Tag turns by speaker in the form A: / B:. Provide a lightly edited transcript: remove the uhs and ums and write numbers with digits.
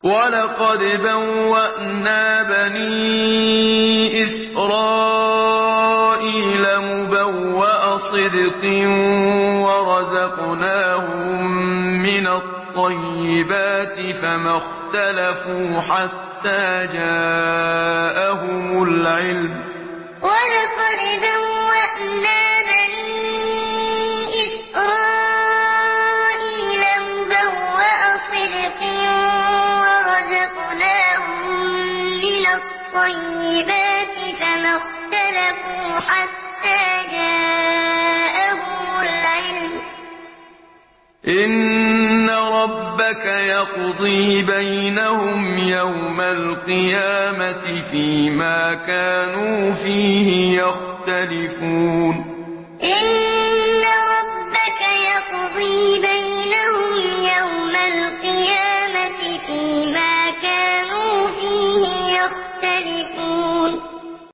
A: وَلَقَدْ بَوَّأْنَا بَنِي إِسْرَائِيلَ مُبَوَّأَ صِدْقٍ وَرَزَقْنَاهُم مِّنَ الطَّيِّبَاتِ فَمَا اخْتَلَفُوا حَتَّىٰ جَاءَهُمُ الْعِلْمُ ۚ
B: الطيبات فما اختلفوا حتى جاءهم العلم ۚ
A: إِنَّ رَبَّكَ يَقْضِي بَيْنَهُمْ يَوْمَ الْقِيَامَةِ فِيمَا كَانُوا فِيهِ يَخْتَلِفُونَ
B: إن ربك يقضي بينهم يوم القيامة فيما كانوا فيه يختلفون